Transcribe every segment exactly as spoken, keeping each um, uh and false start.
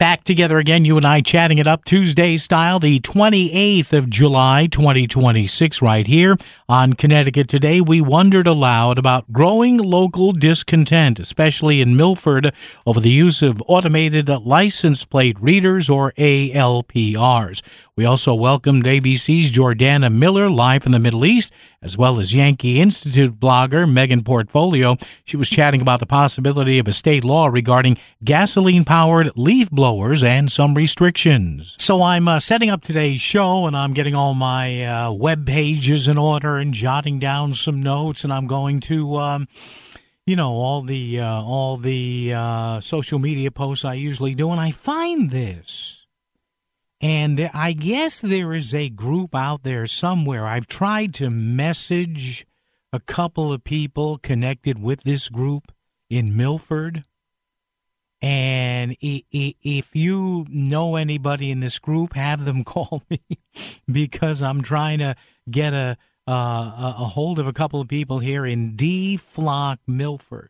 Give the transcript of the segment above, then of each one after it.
Back together again, you and I chatting it up Tuesday style, the twenty-eighth of July, twenty twenty-six, right here on Connecticut Today. We wondered aloud about growing local discontent, especially in Milford, over the use of automated license plate readers, or A L P Rs. We also welcomed A B C's Jordana Miller, live from the Middle East, as well as Yankee Institute blogger Megan Portfolio. She was chatting about the possibility of a state law regarding gasoline-powered leaf blowers and some restrictions. So I'm uh, setting up today's show, and I'm getting all my uh, web pages in order and jotting down some notes, and I'm going to... Um, You know, all the uh, all the uh, social media posts I usually do, and I find this. And there, I guess there is a group out there somewhere. I've tried to message a couple of people connected with this group in Milford. And if you know anybody in this group, have them call me because I'm trying to get a, uh, a hold of a couple of people here in D. Flock, Milford.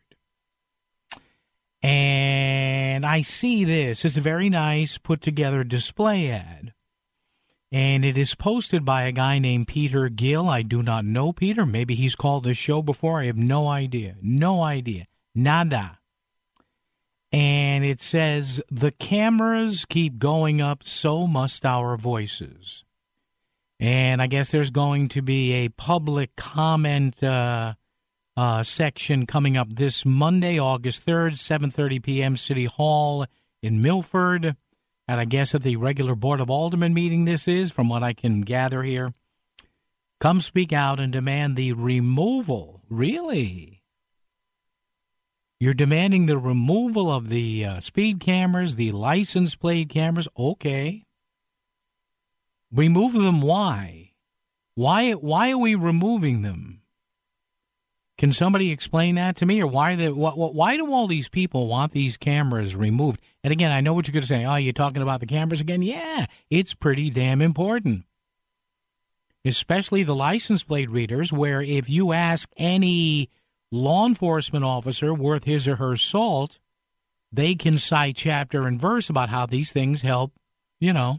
And I see this. It's a very nice put-together display ad. And it is posted by a guy named Peter Gill. I do not know Peter. Maybe he's called this show before. I have no idea. No idea. Nada. And it says, "The cameras keep going up, so must our voices." And I guess there's going to be a public comment uh Uh, section coming up this Monday, August third, seven thirty p.m., City Hall in Milford. And I guess at the regular Board of Aldermen meeting this is, from what I can gather here. Come speak out and demand the removal. Really? You're demanding the removal of the uh, speed cameras, the license plate cameras? Okay. Remove them, why? Why, why are we removing them? Can somebody explain that to me, or why the wh- wh- why do all these people want these cameras removed? And again, I know what you're going to say. Oh, you're talking about the cameras again? Yeah, it's pretty damn important, especially the license plate readers, where if you ask any law enforcement officer worth his or her salt, they can cite chapter and verse about how these things help, you know,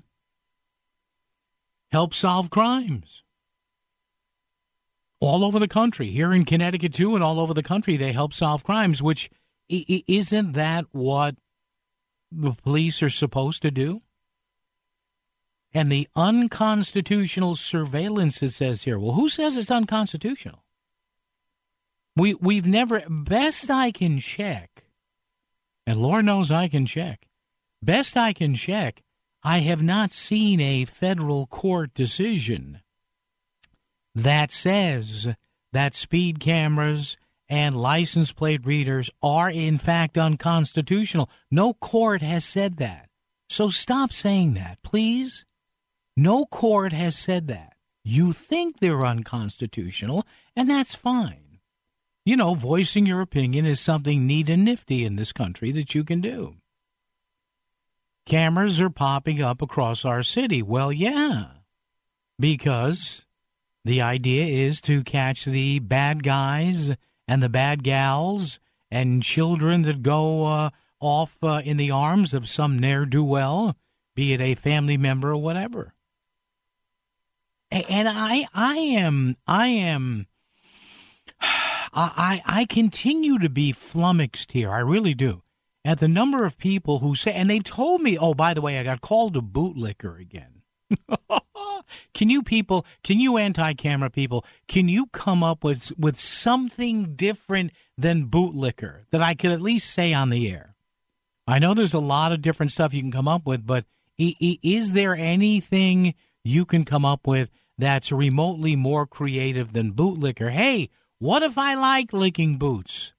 help solve crimes. All over the country, here in Connecticut, too, and all over the country, they help solve crimes, which I- isn't that what the police are supposed to do? And the unconstitutional surveillance, it says here. Well, who says it's unconstitutional? We, we've never, best I can check, and Lord knows I can check, best I can check, I have not seen a federal court decision that says that speed cameras and license plate readers are, in fact, unconstitutional. No court has said that. So stop saying that, please. No court has said that. You think they're unconstitutional, and that's fine. You know, voicing your opinion is something neat and nifty in this country that you can do. Cameras are popping up across our city. Well, yeah, because the idea is to catch the bad guys and the bad gals and children that go uh, off uh, in the arms of some ne'er-do-well, be it a family member or whatever. And I, I am, I am, I, I continue to be flummoxed here. I really do. At the number of people who say, and they've told me, oh, by the way, I got called a bootlicker again. Can you people, can you anti-camera people, can you come up with with something different than bootlicker that I could at least say on the air? I know there's a lot of different stuff you can come up with, but is there anything you can come up with that's remotely more creative than bootlicker? Hey, what if I like licking boots?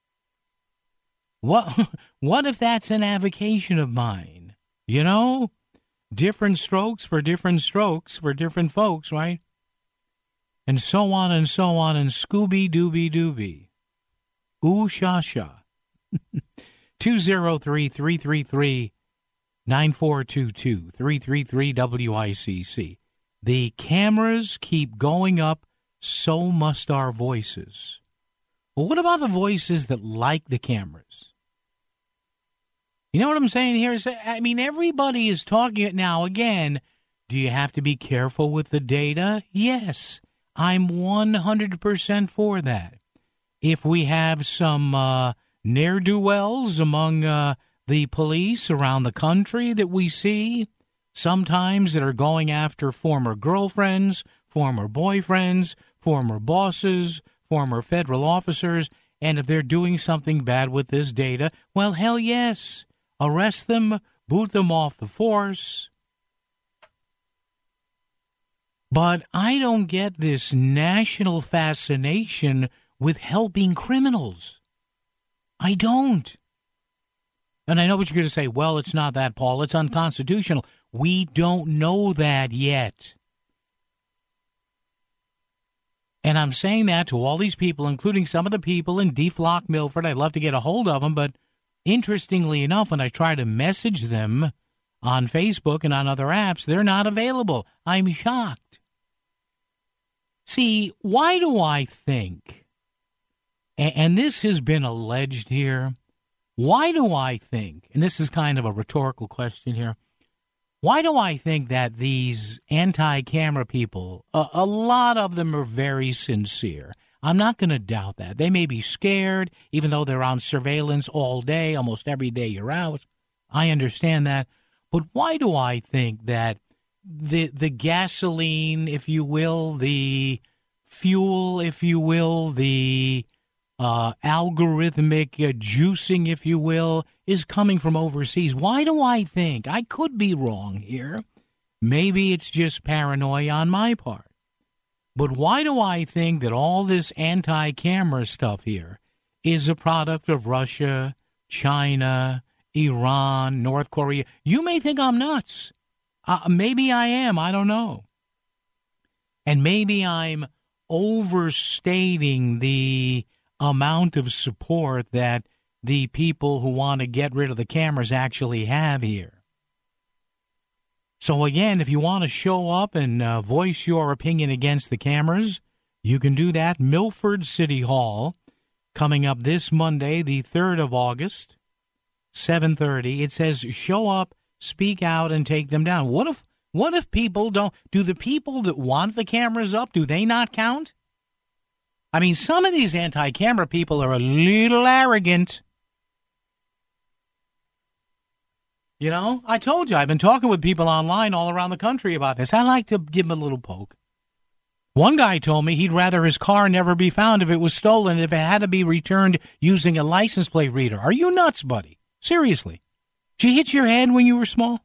What, what if that's an avocation of mine? You know? Different strokes for different strokes for different folks, right? And so on and so on, and Scooby-Dooby-Dooby. Ooh, sha-sha. two oh three, three three three, nine four two two, three three three W I C C. The cameras keep going up, so must our voices. Well, what about the voices that like the cameras? You know what I'm saying here? Is, I mean, everybody is talking it now. Again, do you have to be careful with the data? Yes, I'm one hundred percent for that. If we have some uh, ne'er-do-wells among uh, the police around the country that we see, sometimes that are going after former girlfriends, former boyfriends, former bosses, former federal officers, and if they're doing something bad with this data, well, hell yes. Arrest them, boot them off the force. But I don't get this national fascination with helping criminals. I don't. And I know what you're going to say. Well, it's not that, Paul. It's unconstitutional. We don't know that yet. And I'm saying that to all these people, including some of the people in D. Flock, Milford. I'd love to get a hold of them, but interestingly enough, when I try to message them on Facebook and on other apps, they're not available. I'm shocked. See, why do I think, and this has been alleged here, why do I think, and this is kind of a rhetorical question here, why do I think that these anti-camera people, a, a lot of them are very sincere? I'm not going to doubt that. They may be scared, even though they're on surveillance all day, almost every day you're out. I understand that. But why do I think that the the gasoline, if you will, the fuel, if you will, the uh, algorithmic uh, juicing, if you will, is coming from overseas? Why do I think? I could be wrong here. Maybe it's just paranoia on my part. But why do I think that all this anti-camera stuff here is a product of Russia, China, Iran, North Korea? You may think I'm nuts. Uh, maybe I am. I don't know. And maybe I'm overstating the amount of support that the people who want to get rid of the cameras actually have here. So again, if you want to show up and uh, voice your opinion against the cameras, you can do that. Milford City Hall, coming up this Monday, the third of August, seven thirty. It says, show up, speak out, and take them down. What if what if people don't? Do the people that want the cameras up, do they not count? I mean, some of these anti-camera people are a little arrogant. You know, I told you, I've been talking with people online all around the country about this. I like to give them a little poke. One guy told me he'd rather his car never be found if it was stolen, if it had to be returned using a license plate reader. Are you nuts, buddy? Seriously. Did you hit your head when you were small?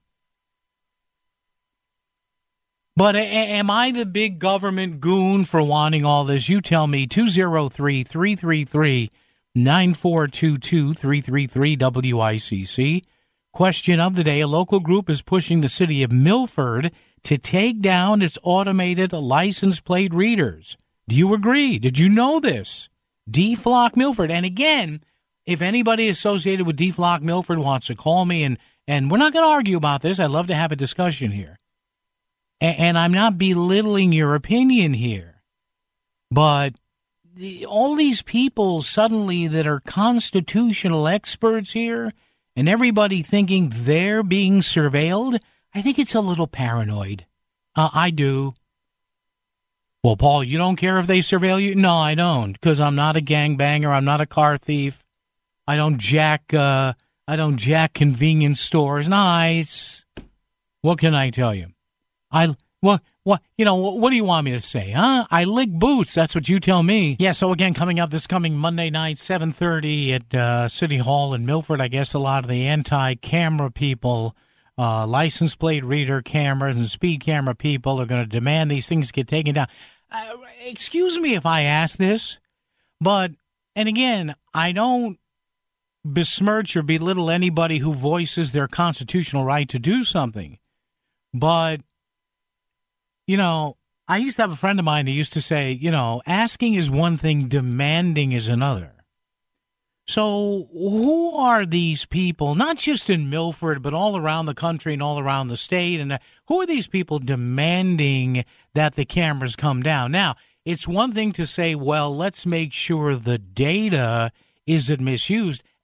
But a- am I the big government goon for wanting all this? You tell me. two oh three, three three three, nine four two two, three three three W I C C. Question of the day, a local group is pushing the city of Milford to take down its automated license plate readers. Do you agree? Did you know this? D. Flock, Milford. And again, if anybody associated with D. Flock, Milford wants to call me, and, and we're not going to argue about this. I'd love to have a discussion here. And, and I'm not belittling your opinion here. But the, all these people suddenly that are constitutional experts here, and everybody thinking they're being surveilled, I think it's a little paranoid. Uh, I do. Well, Paul, you don't care if they surveil you? No, I don't, because I'm not a gangbanger. I'm not a car thief. I don't jack. Uh, I don't jack convenience stores. Nice. What can I tell you? I what what you know? What do you want me to say? Huh? I lick boots. That's what you tell me. Yeah. So again, coming up this coming Monday night, seven thirty at uh, City Hall in Milford. I guess a lot of the anti-camera people, uh, license plate reader cameras and speed camera people are going to demand these things get taken down. Uh, excuse me if I ask this, but and again, I don't besmirch or belittle anybody who voices their constitutional right to do something, but you know, I used to have a friend of mine that used to say, you know, asking is one thing, demanding is another. So who are these people, not just in Milford, but all around the country and all around the state? And uh, who are these people demanding that the cameras come down? Now, it's one thing to say, well, let's make sure the data isn't misused.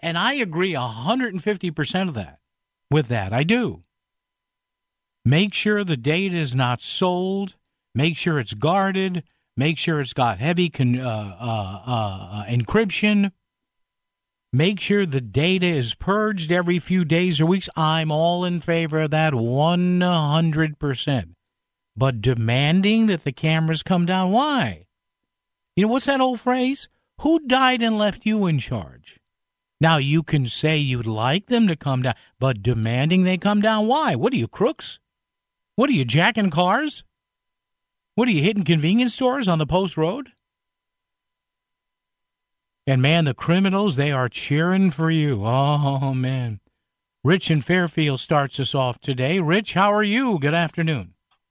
And I agree one hundred fifty percent of that with that. I do. Make sure the data is not sold. Make sure it's guarded. Make sure it's got heavy con- uh, uh, uh, encryption. Make sure the data is purged every few days or weeks. I'm all in favor of that one hundred percent. But demanding that the cameras come down, why? You know, what's that old phrase? Who died and left you in charge? Now, you can say you'd like them to come down, but demanding they come down, why? What are you, crooks? What are you, jacking cars? What are you, hitting convenience stores on the post road? And, man, the criminals, they are cheering for you. Oh, man. Rich in Fairfield starts us off today. Rich, how are you? Good afternoon.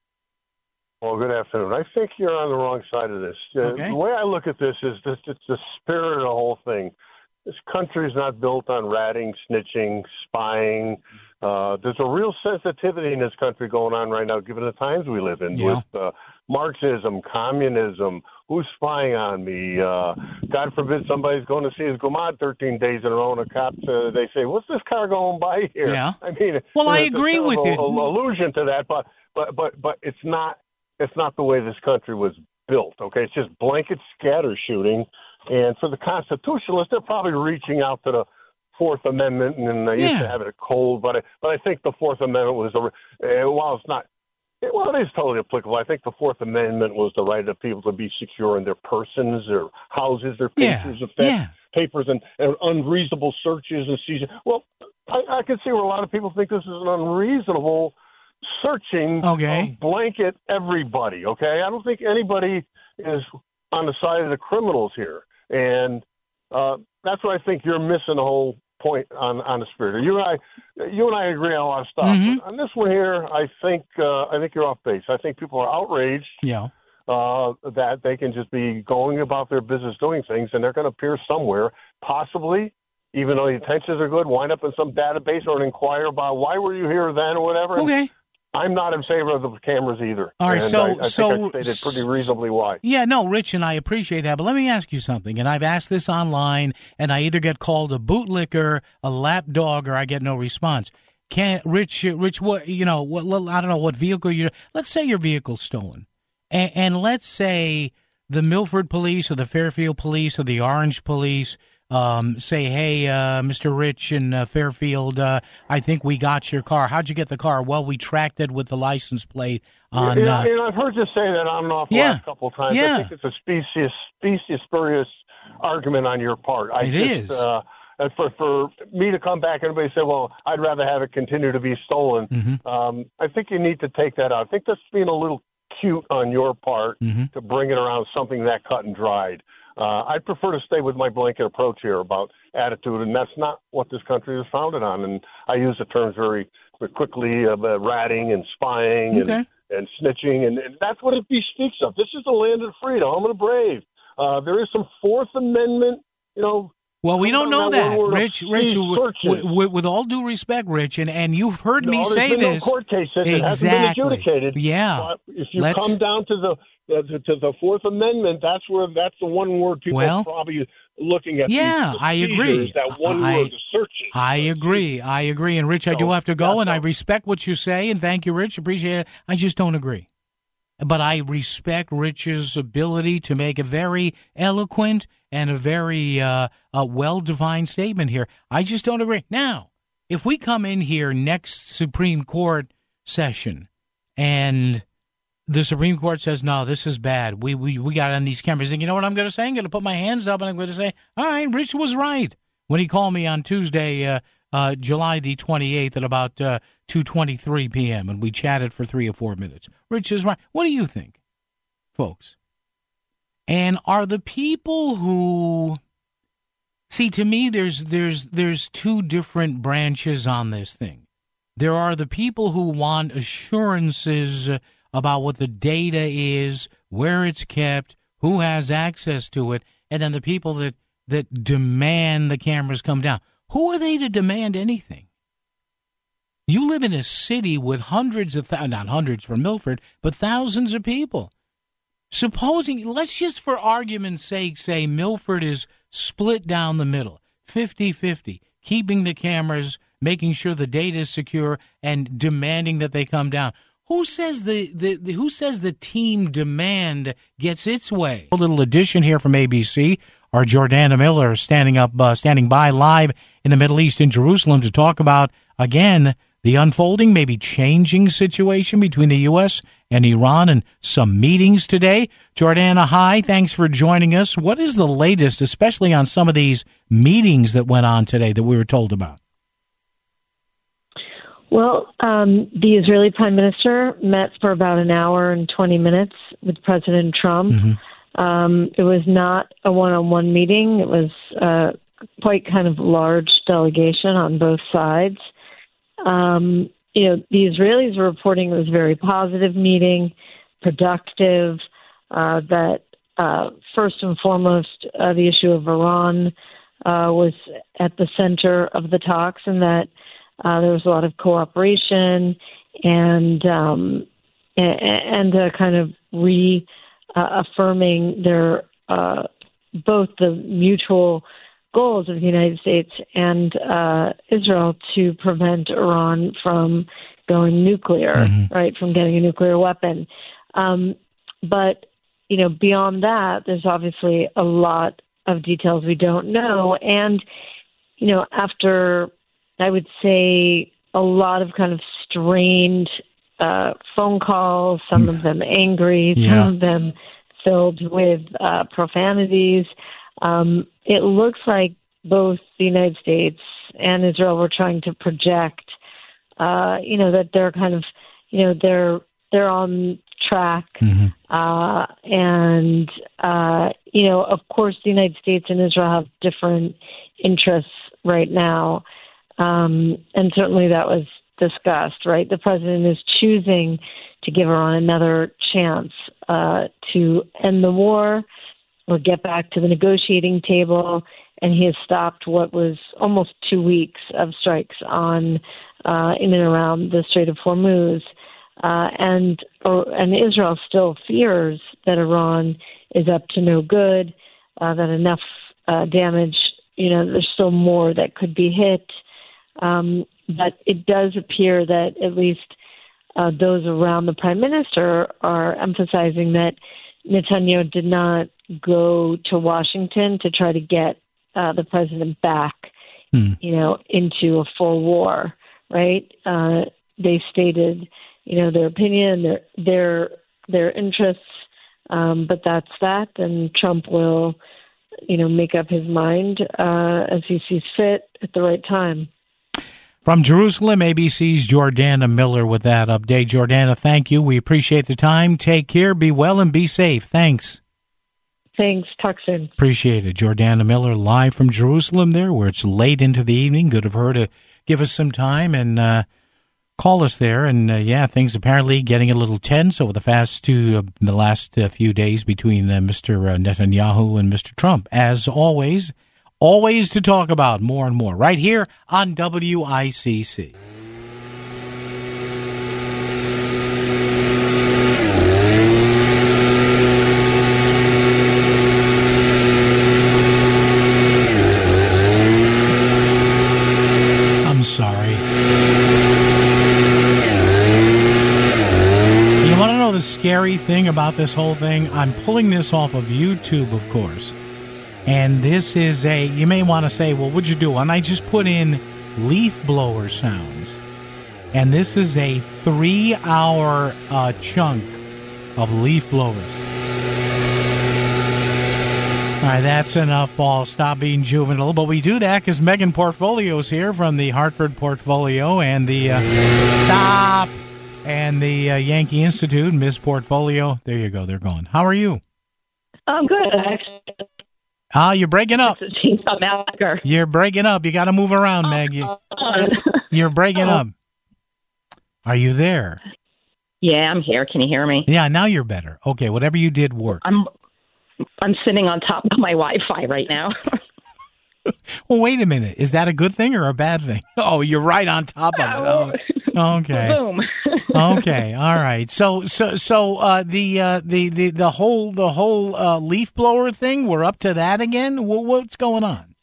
Well, good afternoon. I think you're on the wrong side of this. Uh, Okay. The way I look at this is this, it's the spirit of the whole thing. This country is not built on ratting, snitching, spying. Uh, there's a real sensitivity in this country going on right now, given the times we live in, Yeah. with uh, Marxism, communism, who's spying on me. Uh, God forbid somebody's going to see his Gumad thirteen days in a row, and a cop, uh, they say, what's this car going by here? Yeah. I mean, Well, I there's a agree with terrible you. allusion to that, but, but, but, but it's not it's not the way this country was built, okay? It's just blanket scatter shooting. And for the constitutionalists, they're probably reaching out to the Fourth Amendment, and they used Yeah. to have it cold, but I, but I think the Fourth Amendment was, a, uh, while it's not, well, it is totally applicable. I think the Fourth Amendment was the right of people to be secure in their persons, their houses, their Yeah. papers, of Yeah. papers, and, and unreasonable searches and seizures. Well, I, I can see where a lot of people think this is an unreasonable searching Okay. of blanket everybody, okay? I don't think anybody is on the side of the criminals here. And uh, that's what I think you're missing the whole point on, on the spirit. You and I, you and I agree on a lot of stuff. Mhm. But on this one here, I think uh, I think you're off base. I think people are outraged Yeah. uh, that they can just be going about their business doing things, and they're going to appear somewhere, possibly, even though the intentions are good, wind up in some database or inquire about why were you here then or whatever. And Okay. I'm not in favor of the cameras either. All right, and so- I, I so- think I stated pretty reasonably why. Yeah, no, Rich, and I appreciate that. But let me ask you something. And I've asked this online, and I either get called a bootlicker, a lapdog, or I get no response. Can Rich, Rich, what you know? What I don't know what vehicle you. Let's say your vehicle's stolen, and, and let's say the Milford Police or the Fairfield Police or the Orange Police um, say, "Hey, uh, Mister Rich in uh, Fairfield, uh, I think we got your car. How'd you get the car? Well, we tracked it with the license plate on." You know, Uh, you know, I've heard you say that on and off the Yeah. last couple of times. Yeah. I think it's a specious, specious, spurious argument on your part. I It just, is. Uh, and for for me to come back and everybody say, "Well, I'd rather have it continue to be stolen," Mhm. um, I think you need to take that out. I think that's being a little cute on your part Mhm. to bring it around something that cut and dried. Uh, I'd prefer to stay with my blanket approach here about attitude, and that's not what this country is founded on. And I use the terms very, very quickly, uh, ratting and spying Okay. and, and snitching, and, and that's what it speaks of. This is the land of freedom. I'm the brave. Uh, there is some Fourth Amendment, you know. Well, we don't know that that, one word of Rich. Rich, these w- searches. w- w- with all due respect, Rich, and, and you've heard me No, there's say been this. no court case since it hasn't Exactly. been adjudicated. Yeah. But if you Let's- come down to the uh, to, to the Fourth Amendment, that's where that's the one word people Well, are probably looking at. yeah, these I agree. procedures, That one I- word, the searches. I agree. I agree. And, Rich, I do So, have to go, that's and I all. respect what you say, and thank you, Rich. Appreciate it. I just don't agree. But I respect Rich's ability to make a very eloquent and a very uh, uh, well-defined statement here. I just don't agree. Now, if we come in here next Supreme Court session and the Supreme Court says, no, this is bad, we we, we got on these cameras, and you know what I'm going to say? I'm going to put my hands up, and I'm going to say, all right, Rich was right when he called me on Tuesday, uh, uh, July the twenty-eighth at about uh, two twenty-three p.m., and we chatted for three or four minutes. Rich is right. What do you think, folks? And are the people who see, to me, there's there's there's two different branches on this thing. There are the people who want assurances about what the data is, where it's kept, who has access to it, and then the people that that demand the cameras come down. Who are they to demand anything? You live in a city with hundreds of, th- not hundreds for Milford, but thousands of people. Supposing, let's just for argument's sake say Milford is split down the middle. fifty-fifty, keeping the cameras, making sure the data is secure, and demanding that they come down. Who says the, the, the who says the team demand gets its way? A little addition here from A B C. Our Jordana Miller standing up, uh, standing by live in the Middle East in Jerusalem to talk about, again, the unfolding, maybe changing situation between the U S and Iran and some meetings today. Jordana, hi. Thanks for joining us. What is the latest, especially on some of these meetings that went on today that we were told about? Well, um, the Israeli Prime Minister met for about an hour and twenty minutes with President Trump. Mm-hmm. Um, it was not a one-on-one meeting. It was uh, quite kind of large delegation on both sides. Um, you know, the Israelis were reporting it was a very positive meeting, productive, uh, that uh, first and foremost, uh, the issue of Iran uh, was at the center of the talks, and that uh, there was a lot of cooperation and um, and a kind of re uh, affirming their uh, both the mutual goals of the United States and uh, Israel to prevent Iran from going nuclear, mm-hmm. right, from getting a nuclear weapon. Um, but, you know, beyond that, there's obviously a lot of details we don't know. And, you know, after, I would say, a lot of kind of strained uh, phone calls, some of them angry, yeah. some of them filled with uh, profanities, Um, it looks like both the United States and Israel were trying to project, uh, you know, that they're kind of, you know, they're they're on track, mm-hmm. uh, and uh, you know, of course, the United States and Israel have different interests right now, um, and certainly that was discussed. Right, the president is choosing to give Iran another chance uh, to end the war or get back to the negotiating table, and he has stopped what was almost two weeks of strikes on uh, in and around the Strait of Hormuz. Uh, and or, and Israel still fears that Iran is up to no good, uh, that enough uh, damage, you know, there's still more that could be hit. Um, but it does appear that at least uh, those around the prime minister are emphasizing that Netanyahu did not go to Washington to try to get uh, the president back, hmm. you know, into a full war, right? Uh, they stated, you know, their opinion, their their their interests, um, but that's that. And Trump will, you know, make up his mind uh, as he sees fit at the right time. From Jerusalem, A B C's Jordana Miller with that update. Jordana, thank you. We appreciate the time. Take care. Be well and be safe. Thanks. Thanks. Talk soon. Appreciate it. Jordana Miller live from Jerusalem there, where it's late into the evening. Good of her to give us some time and uh, call us there. And, uh, yeah, things apparently getting a little tense over the fast two, uh, the last uh, few days between uh, Mister Netanyahu and Mister Trump. As always, always to talk about more and more right here on W I C C. Sorry. You want to know the scary thing about this whole thing? I'm pulling this off of YouTube, of course. And this is a, you may want to say, well, what'd you do? And I just put in leaf blower sounds. And this is a three-hour uh, chunk of leaf blowers. All right, that's enough, Paul. Stop being juvenile. But we do that because Megan Portfolio's here from the Hartford Portfolio and the uh, Stop and the uh, Yankee Institute. Miss Portfolio, there you go. They're gone. How are you? I'm good, actually. Ah, you're breaking up. I'm You're breaking up. You got to move around, Meg. You, you're breaking up. Are you there? Yeah, I'm here. Can you hear me? Yeah, now you're better. Okay, whatever you did worked. I'm I'm sitting on top of my Wi-Fi right now. Well, wait a minute. Is that a good thing or a bad thing? Oh, you're right on top of it. Oh, okay. Boom. Okay. All right. So, so, so uh, the uh, the the the whole the whole uh, leaf blower thing. We're up to that again. What's going on?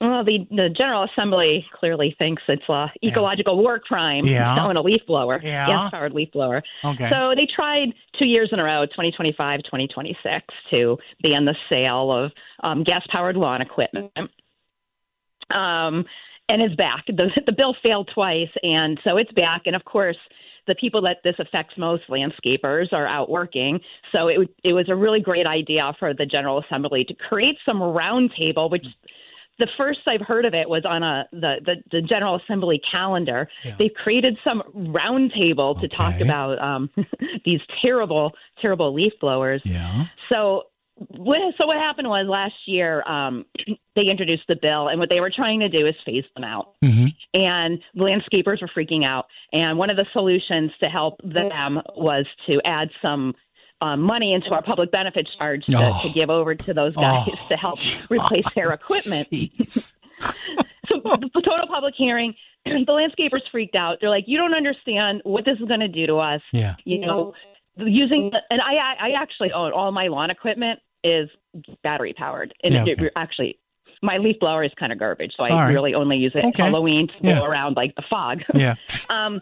Well, the, the General Assembly clearly thinks it's a ecological yeah. war crime yeah. to own a leaf blower, yeah. gas-powered leaf blower. Okay. So they tried two years in a row, twenty twenty-five, twenty twenty-six, to ban the sale of um, gas-powered lawn equipment. Um, and it's back. The, the bill failed twice, and so it's back. And, of course, the people that this affects most, landscapers, are out working. So it, it was a really great idea for the General Assembly to create some roundtable, which – the first I've heard of it was on a the, the, the General Assembly calendar. Yeah. They've created some roundtable to okay. talk about um, these terrible, terrible leaf blowers. Yeah. So what, so what happened was last year um, they introduced the bill, and what they were trying to do is phase them out. Mm-hmm. And landscapers were freaking out. And one of the solutions to help them was to add some Um, money into our public benefit charge to, oh. to give over to those guys oh. to help replace their equipment. So the total public hearing, the landscapers freaked out. They're like, you don't understand what this is going to do to us. Yeah. You know, using the, and I I actually own all my lawn equipment is battery powered. And yeah, it, okay. it, actually, my leaf blower is kind of garbage, so I right. really only use it okay. Halloween to yeah. go around like the fog. Yeah. um,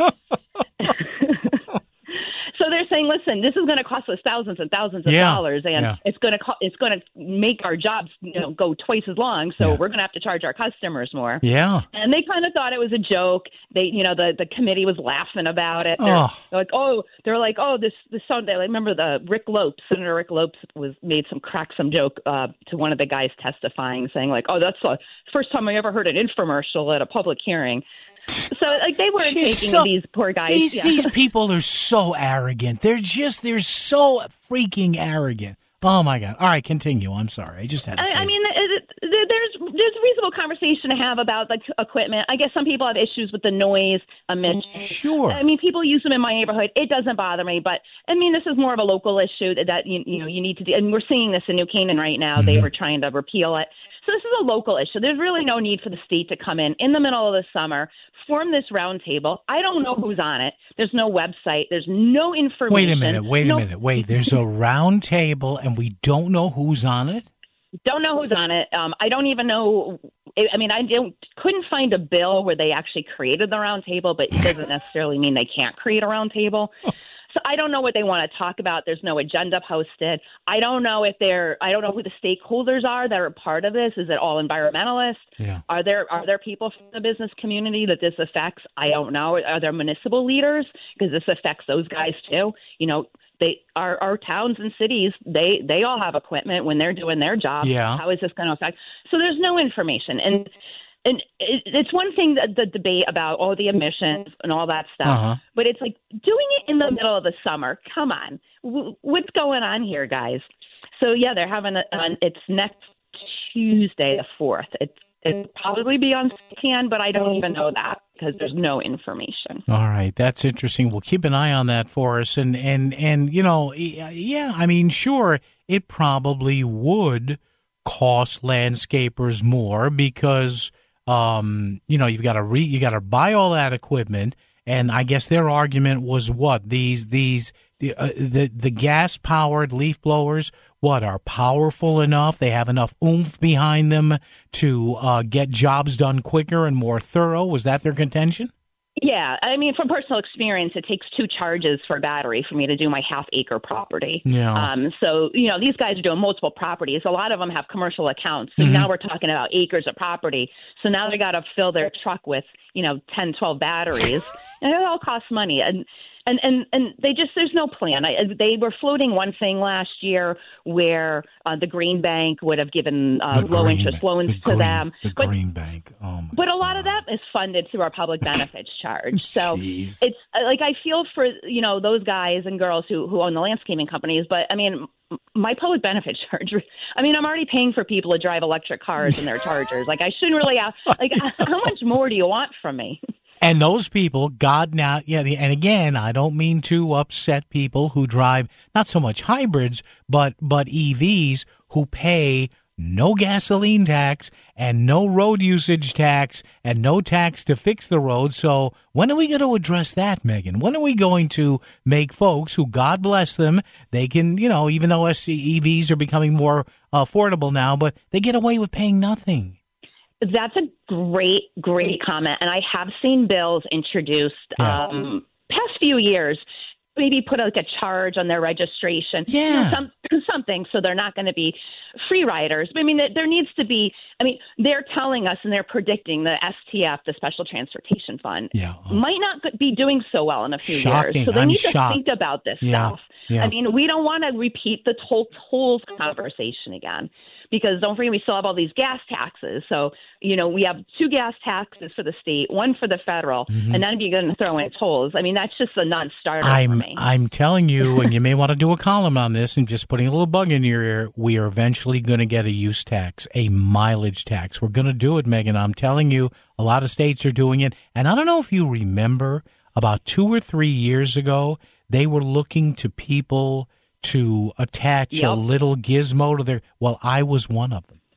So they're saying, listen, this is going to cost us thousands and thousands of yeah. dollars, and yeah. it's going to co- it's going to make our jobs, you know, go twice as long. So yeah. we're going to have to charge our customers more. Yeah. And they kind of thought it was a joke. They, you know, the, the committee was laughing about it. They're, oh. they're like, oh, they're like, oh, this this song. They remember the Rick Lopes, Senator Rick Lopes was made some crack some joke uh, to one of the guys testifying, saying like, oh, that's the first time I ever heard an infomercial at a public hearing. So, like, they weren't She's taking so, these poor guys. These, yeah. these people are so arrogant. They're just, they're so freaking arrogant. Oh, my God. All right, continue. I'm sorry. I just had to say I, I mean, it, it, there's there's a reasonable conversation to have about, like, equipment. I guess some people have issues with the noise emissions. Sure. I mean, people use them in my neighborhood. It doesn't bother me. But, I mean, this is more of a local issue that, that you, you know, you need to do. And we're seeing this in New Canaan right now. Mm-hmm. They were trying to repeal it. So this is a local issue. There's really no need for the state to come in in the middle of the summer, form this roundtable. I don't know who's on it. There's no website. There's no information. Wait a minute. Wait no- a minute. Wait, there's a roundtable and we don't know who's on it? Don't know who's on it. Um, I don't even know. I mean, I don't, couldn't find a bill where they actually created the roundtable, but it doesn't necessarily mean they can't create a roundtable. So I don't know what they want to talk about. There's no agenda posted. I don't know if they're, I don't know who the stakeholders are that are part of this. Is it all environmentalists? Yeah. Are there, are there people from the business community that this affects? I don't know. Are there municipal leaders? Because this affects those guys too. You know, they, our, our towns and cities, they, they all have equipment when they're doing their job. Yeah. How is this going to affect? So there's no information. And, And it's one thing, that the debate about all the emissions and all that stuff, uh-huh. but it's like doing it in the middle of the summer. Come on. W- what's going on here, guys? So, yeah, they're having a, uh, it's next Tuesday, the fourth. It's it'll probably be on C N N, but I don't even know that because there's no information. All right. That's interesting. We'll keep an eye on that for us. And, and, and you know, yeah, I mean, sure, it probably would cost landscapers more because – Um, you know, you've got to re, you got to buy all that equipment, and I guess their argument was what these these the uh, the, the gas powered leaf blowers what are powerful enough, they have enough oomph behind them to uh, get jobs done quicker and more thorough. Was that their contention? Yeah, I mean, from personal experience, it takes two charges for a battery for me to do my half-acre property. Yeah. Um, so, you know, these guys are doing multiple properties. A lot of them have commercial accounts. So mm-hmm. now we're talking about acres of property. So now they got to fill their truck with, you know, ten, twelve batteries. And it all costs money. And and and, and they just, there's no plan. I, they were floating one thing last year where uh, the Green Bank would have given uh, low-interest loans the to green, them. The but, Green Bank. Oh, my But a lot God. of that is funded through our public benefits charge. So Jeez. it's like I feel for, you know, those guys and girls who, who own the landscaping companies. But, I mean, my public benefits charge, I mean, I'm already paying for people to drive electric cars in their Chargers. Like, I shouldn't really have, like, how much more do you want from me? And those people, God now, yeah, and again, I don't mean to upset people who drive not so much hybrids, but but E Vs who pay no gasoline tax and no road usage tax and no tax to fix the road. So when are we going to address that, Megan? When are we going to make folks who, God bless them, they can, you know, even though E Vs are becoming more affordable now, but they get away with paying nothing? That's a great, great comment. And I have seen bills introduced Yeah. um, past few years, maybe put like a charge on their registration, Yeah. you know, some, something, so they're not going to be free riders. I mean, there needs to be, I mean, they're telling us and they're predicting the S T F, the Special Transportation Fund, Yeah. might not be doing so well in a few Shocking. years. So they I'm need shocked. to think about this Yeah. stuff. Yeah. I mean, we don't want to repeat the toll tolls conversation again. Because don't forget, we still have all these gas taxes. So, you know, we have two gas taxes for the state, one for the federal, Mm-hmm. and then you're going to throw in tolls. I mean, that's just a non-starter for I'm me. I'm telling you, and you may want to do a column on this and just putting a little bug in your ear, we are eventually going to get a use tax, a mileage tax. We're going to do it, Megan. I'm telling you, a lot of states are doing it. And I don't know if you remember, about two or three years ago, they were looking to people to attach Yep. a little gizmo to their, well, I was one of them.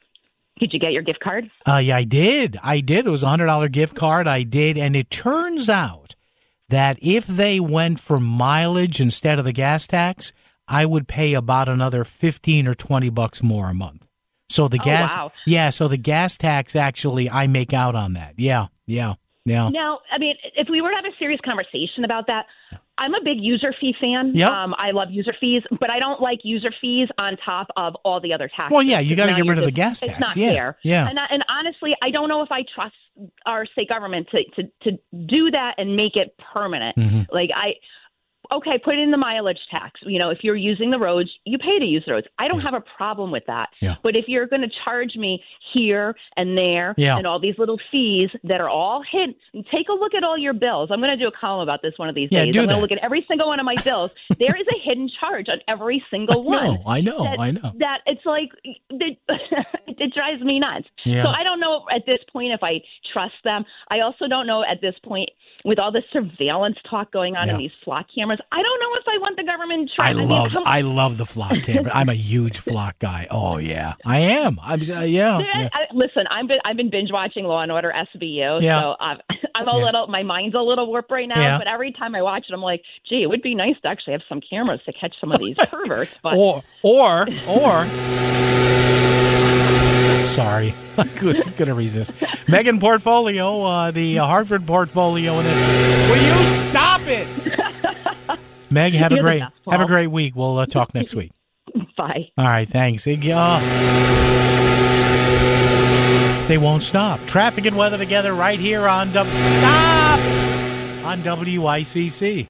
Did you get your gift card? Uh, yeah, I did. I did. It was a one hundred dollars gift card. I did. And it turns out that if they went for mileage instead of the gas tax, I would pay about another fifteen or twenty bucks more a month. So the Oh, gas, wow. yeah, so the gas tax, actually, I make out on that. Yeah, yeah, yeah. Now, I mean, if we were to have a serious conversation about that, I'm a big user fee fan. Yep. Um, I love user fees, but I don't like user fees on top of all the other taxes. Well, yeah, you got to Now get rid you're of the just- gas tax. It's not yeah, fair. yeah. And, I, and honestly, I don't know if I trust our state government to, to, to do that and make it permanent. Mm-hmm. Like, I, okay, put in the mileage tax. You know, if you're using the roads, you pay to use the roads. I don't have a problem with that. Yeah. But if you're going to charge me here and there Yeah. and all these little fees that are all hidden, take a look at all your bills. I'm going to do a column about this one of these Yeah, days. do I'm going that. to look at every single one of my bills. There is a hidden charge on every single one. No, I know, that, I know. That it's like, it, it drives me nuts. Yeah. So I don't know at this point if I trust them. I also don't know at this point, with all the surveillance talk going on Yeah. in these flock cameras, I don't know if I want the government. Try- I I mean, love come- I love the flock camera. I'm a huge flock guy. Oh yeah, I am. I'm uh, yeah. Yeah, yeah. I, listen, I've been I've been binge watching Law and Order S V U, Yeah. so I've, I'm a Yeah. little my mind's a little warped right now. Yeah. But every time I watch it, I'm like, gee, it would be nice to actually have some cameras to catch some of these perverts. But Or or or. Sorry, I couldn't, couldn't resist. Megan Portfolio, uh, the uh, Hartford Portfolio. And then, will you stop it? Meg, have You're a the great best, Paul. have a great week. We'll uh, talk next week. bye. All right, thanks. Uh, they won't stop. Traffic and weather together right here on W. Stop on W I C C.